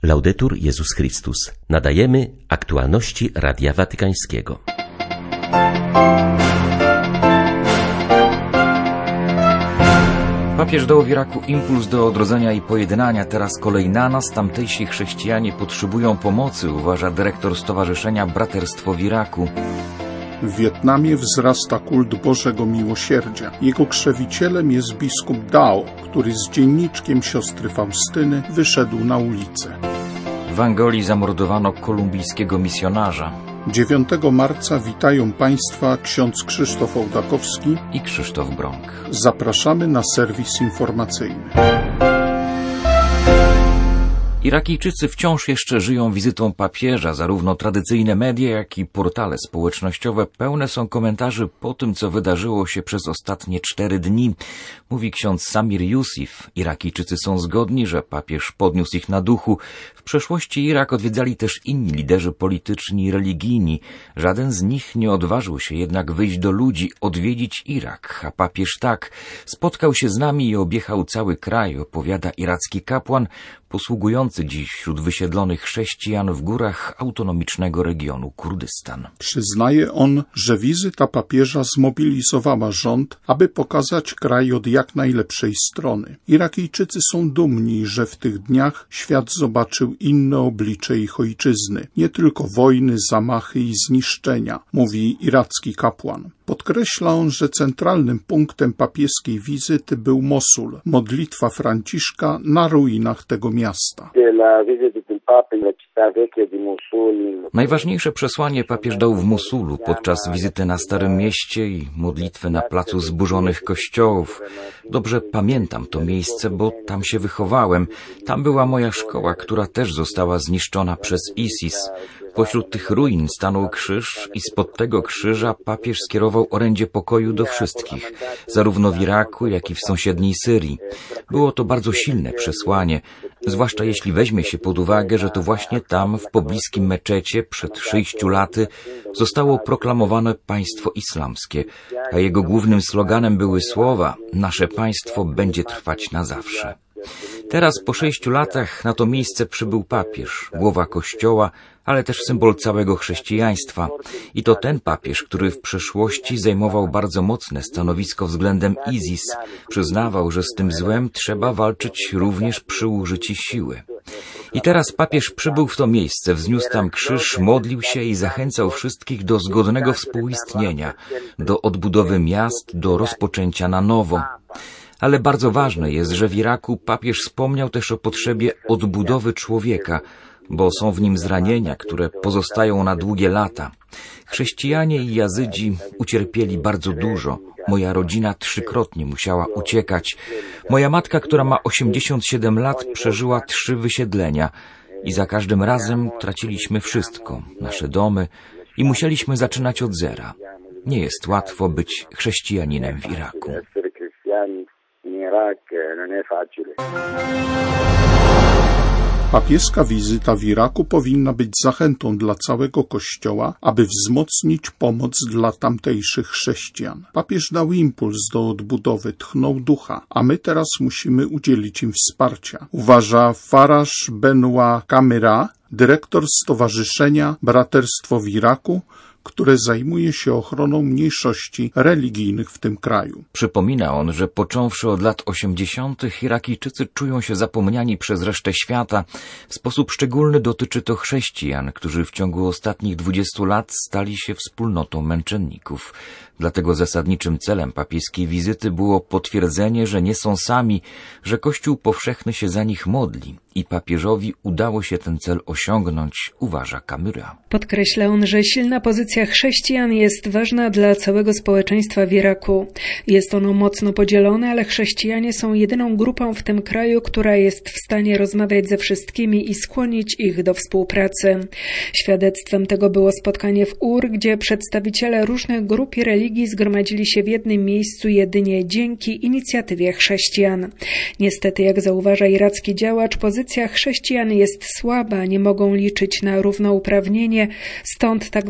Laudetur Jezus Chrystus. Nadajemy aktualności Radia Watykańskiego. Papież dał w Iraku impuls do odrodzenia i pojednania. Teraz kolej na nas. Tamtejsi chrześcijanie potrzebują pomocy, uważa dyrektor Stowarzyszenia Braterstwo w Iraku. W Wietnamie wzrasta kult Bożego Miłosierdzia. Jego krzewicielem jest biskup Dao, który z dzienniczkiem siostry Faustyny wyszedł na ulicę. W Angolii zamordowano kolumbijskiego misjonarza. 9 marca witają Państwa ksiądz Krzysztof Ołdakowski i Krzysztof Brąk. Zapraszamy na serwis informacyjny. Irakijczycy wciąż jeszcze żyją wizytą papieża. Zarówno tradycyjne media, jak i portale społecznościowe pełne są komentarzy po tym, co wydarzyło się przez ostatnie 4 dni. Mówi ksiądz Samir Yusuf. Irakijczycy są zgodni, że papież podniósł ich na duchu. W przeszłości Irak odwiedzali też inni liderzy polityczni i religijni. Żaden z nich nie odważył się jednak wyjść do ludzi, odwiedzić Irak. A papież tak. Spotkał się z nami i objechał cały kraj, opowiada iracki kapłan, posługujący dziś wśród wysiedlonych chrześcijan w górach autonomicznego regionu Kurdystan. Przyznaje on, że wizyta papieża zmobilizowała rząd, aby pokazać kraj od jak najlepszej strony. Irakijczycy są dumni, że w tych dniach świat zobaczył inne oblicze ich ojczyzny. Nie tylko wojny, zamachy i zniszczenia, mówi iracki kapłan. Podkreśla on, że centralnym punktem papieskiej wizyty był Mosul, modlitwa Franciszka na ruinach tego miasta. Najważniejsze przesłanie papież dał w Mosulu podczas wizyty na Starym Mieście i modlitwy na placu zburzonych kościołów. Dobrze pamiętam to miejsce, bo tam się wychowałem. Tam była moja szkoła, która też została zniszczona przez ISIS. Pośród tych ruin stanął krzyż i spod tego krzyża papież skierował orędzie pokoju do wszystkich, zarówno w Iraku, jak i w sąsiedniej Syrii. Było to bardzo silne przesłanie, zwłaszcza jeśli weźmie się pod uwagę, że to właśnie tam, w pobliskim meczecie, przed 6 laty, zostało proklamowane państwo islamskie, a jego głównym sloganem były słowa: nasze państwo będzie trwać na zawsze. Teraz, po 6 latach, na to miejsce przybył papież, głowa Kościoła, ale też symbol całego chrześcijaństwa. I to ten papież, który w przeszłości zajmował bardzo mocne stanowisko względem ISIS, przyznawał, że z tym złem trzeba walczyć również przy użyciu siły. I teraz papież przybył w to miejsce, wzniósł tam krzyż, modlił się i zachęcał wszystkich do zgodnego współistnienia, do odbudowy miast, do rozpoczęcia na nowo. Ale bardzo ważne jest, że w Iraku papież wspomniał też o potrzebie odbudowy człowieka, bo są w nim zranienia, które pozostają na długie lata. Chrześcijanie i Jazydzi ucierpieli bardzo dużo. Moja rodzina 3-krotnie musiała uciekać. Moja matka, która ma 87 lat, przeżyła 3 wysiedlenia i za każdym razem traciliśmy wszystko, nasze domy i musieliśmy zaczynać od zera. Nie jest łatwo być chrześcijaninem w Iraku. Papieska wizyta w Iraku powinna być zachętą dla całego Kościoła, aby wzmocnić pomoc dla tamtejszych chrześcijan. Papież dał impuls do odbudowy, tchnął ducha, a my teraz musimy udzielić im wsparcia, uważa Faraj Benoit Kamera, dyrektor Stowarzyszenia Braterstwo w Iraku, które zajmuje się ochroną mniejszości religijnych w tym kraju. Przypomina on, że począwszy od lat 80. Irakijczycy czują się zapomniani przez resztę świata. W sposób szczególny dotyczy to chrześcijan, którzy w ciągu ostatnich 20 lat stali się wspólnotą męczenników. Dlatego zasadniczym celem papieskiej wizyty było potwierdzenie, że nie są sami, że Kościół powszechny się za nich modli i papieżowi udało się ten cel osiągnąć, uważa Kamura. Podkreśla on, że silna pozycja chrześcijan jest ważna dla całego społeczeństwa w Iraku. Jest ono mocno podzielone, ale chrześcijanie są jedyną grupą w tym kraju, która jest w stanie rozmawiać ze wszystkimi i skłonić ich do współpracy. Świadectwem tego było spotkanie w Ur, gdzie przedstawiciele różnych grup i religii zgromadzili się w jednym miejscu jedynie dzięki inicjatywie chrześcijan. Niestety, jak zauważa iracki działacz, pozycja chrześcijan jest słaba, nie mogą liczyć na równouprawnienie, stąd tak ważny był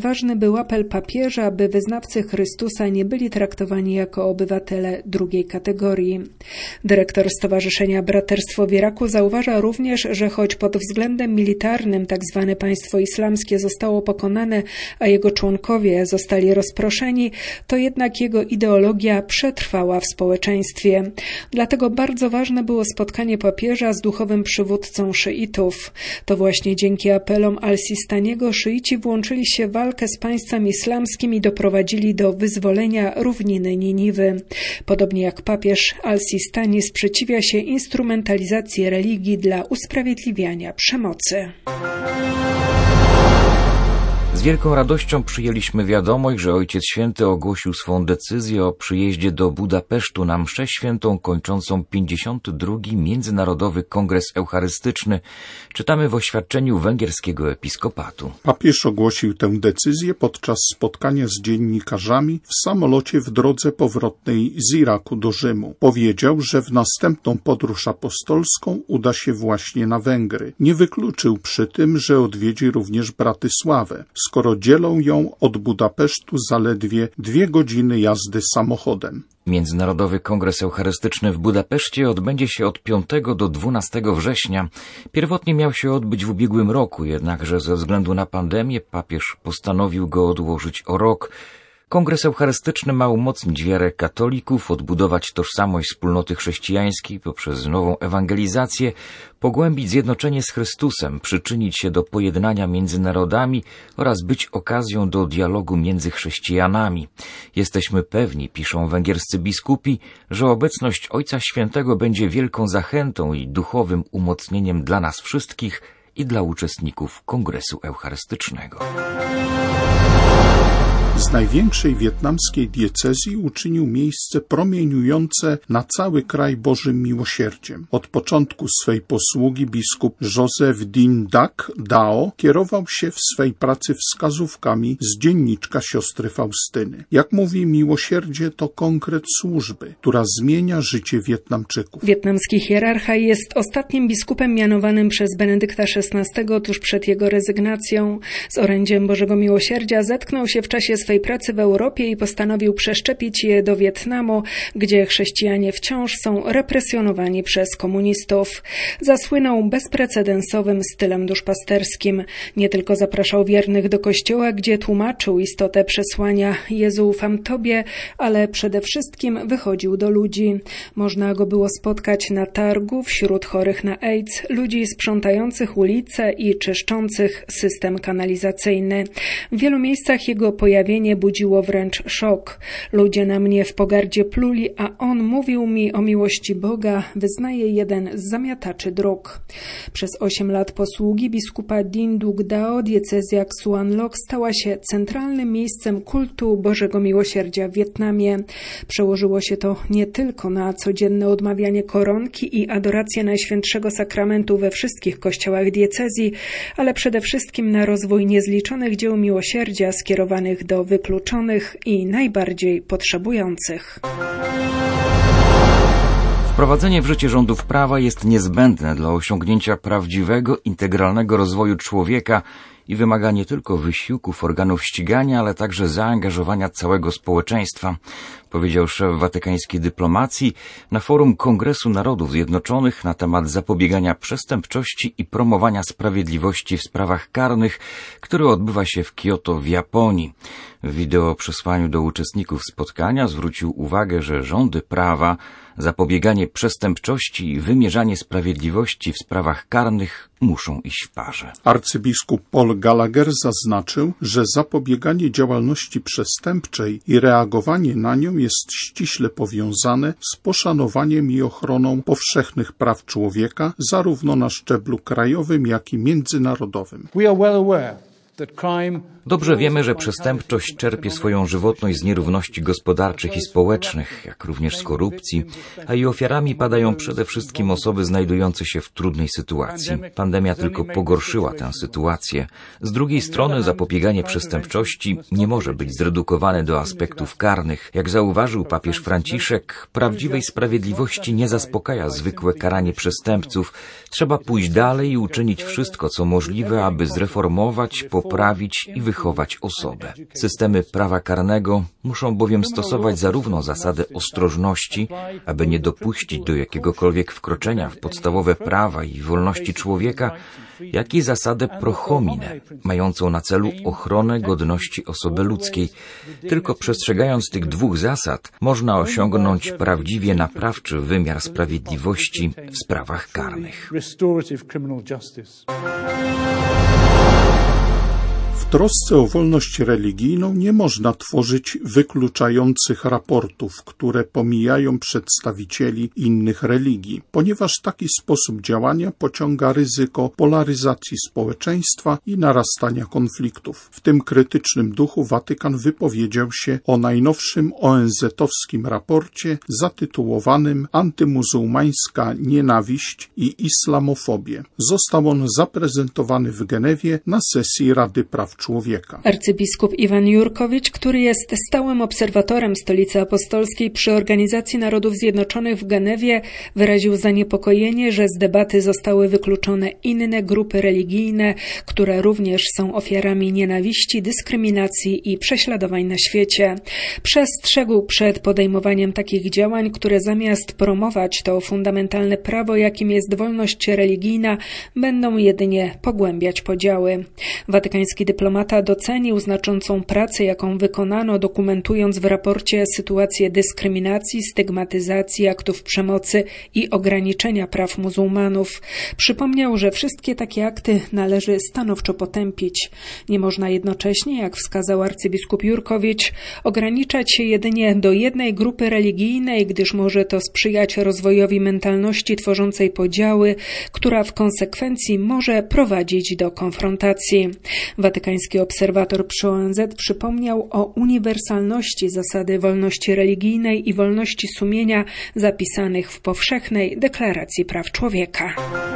był apel papieża, by wyznawcy Chrystusa nie byli traktowani jako obywatele drugiej kategorii. Dyrektor Stowarzyszenia Braterstwo w Iraku zauważa również, że choć pod względem militarnym tzw. państwo islamskie zostało pokonane, a jego członkowie zostali rozproszeni, to jednak jego ideologia przetrwała w społeczeństwie. Dlatego bardzo ważne było spotkanie papieża z duchowym przywódcą szyitów. To właśnie dzięki apelom al-Sistaniego szyici włączyli się w walkę z państwem islamskim i doprowadzili do wyzwolenia równiny Niniwy. Podobnie jak papież, al-Sistani sprzeciwia się instrumentalizacji religii dla usprawiedliwiania przemocy. Z wielką radością przyjęliśmy wiadomość, że Ojciec Święty ogłosił swą decyzję o przyjeździe do Budapesztu na mszę świętą kończącą 52. Międzynarodowy Kongres Eucharystyczny. Czytamy w oświadczeniu węgierskiego episkopatu. Papież ogłosił tę decyzję podczas spotkania z dziennikarzami w samolocie w drodze powrotnej z Iraku do Rzymu. Powiedział, że w następną podróż apostolską uda się właśnie na Węgry. Nie wykluczył przy tym, że odwiedzi również Bratysławę, skoro dzielą ją od Budapesztu zaledwie 2 godziny jazdy samochodem. Międzynarodowy Kongres Eucharystyczny w Budapeszcie odbędzie się od 5 do 12 września. Pierwotnie miał się odbyć w ubiegłym roku, jednakże ze względu na pandemię papież postanowił go odłożyć o rok. Kongres Eucharystyczny ma umocnić wiarę katolików, odbudować tożsamość wspólnoty chrześcijańskiej poprzez nową ewangelizację, pogłębić zjednoczenie z Chrystusem, przyczynić się do pojednania między narodami oraz być okazją do dialogu między chrześcijanami. Jesteśmy pewni, piszą węgierscy biskupi, że obecność Ojca Świętego będzie wielką zachętą i duchowym umocnieniem dla nas wszystkich i dla uczestników Kongresu Eucharystycznego. Z największej wietnamskiej diecezji uczynił miejsce promieniujące na cały kraj Bożym miłosierdziem. Od początku swej posługi biskup Joseph Din Dak Dao kierował się w swej pracy wskazówkami z dzienniczka siostry Faustyny. Jak mówi, miłosierdzie to konkret służby, która zmienia życie Wietnamczyków. Wietnamski hierarcha jest ostatnim biskupem mianowanym przez Benedykta XVI tuż przed jego rezygnacją. Z orędziem Bożego Miłosierdzia zetknął się w czasie swej pracy w Europie i postanowił przeszczepić je do Wietnamu, gdzie chrześcijanie wciąż są represjonowani przez komunistów. Zasłynął bezprecedensowym stylem duszpasterskim. Nie tylko zapraszał wiernych do kościoła, gdzie tłumaczył istotę przesłania Jezu, ufam Tobie, ale przede wszystkim wychodził do ludzi. Można go było spotkać na targu wśród chorych na AIDS, ludzi sprzątających ulice i czyszczących system kanalizacyjny. W wielu miejscach jego pojawienie budziło wręcz szok. Ludzie na mnie w pogardzie pluli, a on mówił mi o miłości Boga, wyznaje jeden z zamiataczy dróg. Przez 8 lat posługi biskupa Din Duc Dao diecezja Ksuan Loc stała się centralnym miejscem kultu Bożego Miłosierdzia w Wietnamie. Przełożyło się to nie tylko na codzienne odmawianie koronki i adorację Najświętszego Sakramentu we wszystkich kościołach diecezji, ale przede wszystkim na rozwój niezliczonych dzieł miłosierdzia skierowanych do wykluczonych i najbardziej potrzebujących. Wprowadzenie w życie rządów prawa jest niezbędne dla osiągnięcia prawdziwego, integralnego rozwoju człowieka i wymaga nie tylko wysiłków organów ścigania, ale także zaangażowania całego społeczeństwa, powiedział szef watykańskiej dyplomacji na forum Kongresu Narodów Zjednoczonych na temat zapobiegania przestępczości i promowania sprawiedliwości w sprawach karnych, który odbywa się w Kyoto w Japonii. W wideoprzesłaniu do uczestników spotkania zwrócił uwagę, że rządy prawa, zapobieganie przestępczości i wymierzanie sprawiedliwości w sprawach karnych muszą iść w parze. Arcybiskup Paul Gallagher zaznaczył, że zapobieganie działalności przestępczej i reagowanie na nią jest ściśle powiązane z poszanowaniem i ochroną powszechnych praw człowieka, zarówno na szczeblu krajowym, jak i międzynarodowym. Dobrze wiemy, że przestępczość czerpie swoją żywotność z nierówności gospodarczych i społecznych, jak również z korupcji, a jej ofiarami padają przede wszystkim osoby znajdujące się w trudnej sytuacji. Pandemia tylko pogorszyła tę sytuację. Z drugiej strony zapobieganie przestępczości nie może być zredukowane do aspektów karnych. Jak zauważył papież Franciszek, prawdziwej sprawiedliwości nie zaspokaja zwykłe karanie przestępców. Trzeba pójść dalej i uczynić wszystko, co możliwe, aby zreformować, poprawić poprawić i wychować osobę. Systemy prawa karnego muszą bowiem stosować zarówno zasadę ostrożności, aby nie dopuścić do jakiegokolwiek wkroczenia w podstawowe prawa i wolności człowieka, jak i zasadę pro homine, mającą na celu ochronę godności osoby ludzkiej. Tylko przestrzegając tych dwóch zasad można osiągnąć prawdziwie naprawczy wymiar sprawiedliwości w sprawach karnych. W trosce o wolność religijną nie można tworzyć wykluczających raportów, które pomijają przedstawicieli innych religii, ponieważ taki sposób działania pociąga ryzyko polaryzacji społeczeństwa i narastania konfliktów. W tym krytycznym duchu Watykan wypowiedział się o najnowszym ONZ-owskim raporcie zatytułowanym Antymuzułmańska nienawiść i islamofobie. Został on zaprezentowany w Genewie na sesji Rady Praw Człowieka. Arcybiskup Iwan Jurkowicz, który jest stałym obserwatorem Stolicy Apostolskiej przy Organizacji Narodów Zjednoczonych w Genewie, wyraził zaniepokojenie, że z debaty zostały wykluczone inne grupy religijne, które również są ofiarami nienawiści, dyskryminacji i prześladowań na świecie. Przestrzegł przed podejmowaniem takich działań, które zamiast promować to fundamentalne prawo, jakim jest wolność religijna, będą jedynie pogłębiać podziały. Watykański dyplomata docenił znaczącą pracę, jaką wykonano, dokumentując w raporcie sytuację dyskryminacji, stygmatyzacji, aktów przemocy i ograniczenia praw muzułmanów. Przypomniał, że wszystkie takie akty należy stanowczo potępić. Nie można jednocześnie, jak wskazał arcybiskup Jurkowicz, ograniczać się jedynie do jednej grupy religijnej, gdyż może to sprzyjać rozwojowi mentalności tworzącej podziały, która w konsekwencji może prowadzić do konfrontacji. Watykański obserwator przy ONZ przypomniał o uniwersalności zasady wolności religijnej i wolności sumienia zapisanych w Powszechnej Deklaracji Praw Człowieka.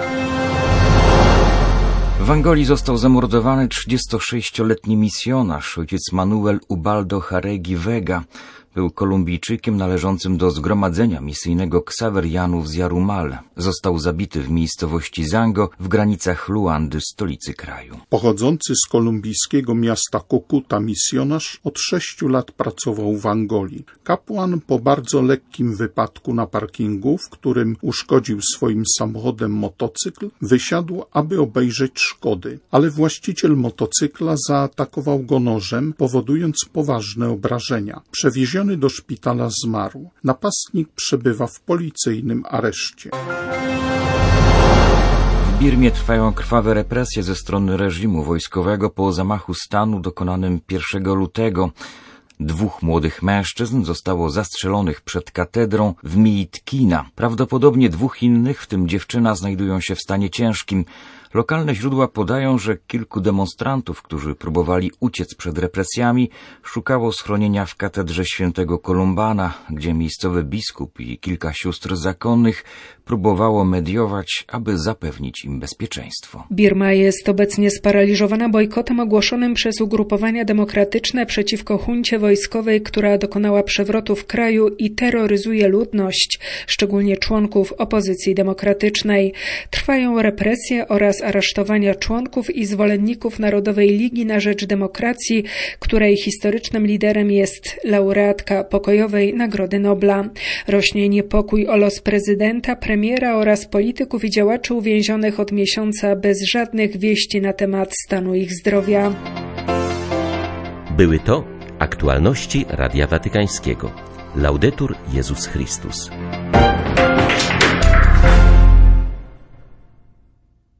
W Angolii został zamordowany 36-letni misjonarz, ojciec Manuel Ubaldo Jaregi Vega. Był Kolumbijczykiem należącym do zgromadzenia misyjnego Ksawerianów z Yarumal. Został zabity w miejscowości Zango w granicach Luandy, stolicy kraju. Pochodzący z kolumbijskiego miasta Cúcuta misjonarz od 6 lat pracował w Angolii. Kapłan po bardzo lekkim wypadku na parkingu, w którym uszkodził swoim samochodem motocykl, wysiadł, aby obejrzeć szkody, ale właściciel motocykla zaatakował go nożem, powodując poważne obrażenia. Przewieziony do szpitala zmarł. Napastnik przebywa w policyjnym areszcie. W Birmie trwają krwawe represje ze strony reżimu wojskowego po zamachu stanu dokonanym 1 lutego. 2 młodych mężczyzn zostało zastrzelonych przed katedrą w Myitkyina. Prawdopodobnie 2 innych, w tym dziewczyna, znajdują się w stanie ciężkim. Lokalne źródła podają, że kilku demonstrantów, którzy próbowali uciec przed represjami, szukało schronienia w katedrze świętego Kolumbana, gdzie miejscowy biskup i kilka sióstr zakonnych próbowało mediować, aby zapewnić im bezpieczeństwo. Birma jest obecnie sparaliżowana bojkotem ogłoszonym przez ugrupowania demokratyczne przeciwko juncie wojskowej, która dokonała przewrotu w kraju i terroryzuje ludność, szczególnie członków opozycji demokratycznej. Trwają represje oraz aresztowania członków i zwolenników Narodowej Ligi na Rzecz Demokracji, której historycznym liderem jest laureatka pokojowej Nagrody Nobla. Rośnie niepokój o los prezydenta, premiera oraz polityków i działaczy uwięzionych od miesiąca bez żadnych wieści na temat stanu ich zdrowia. Były to aktualności Radia Watykańskiego. Laudetur Jezus Chrystus.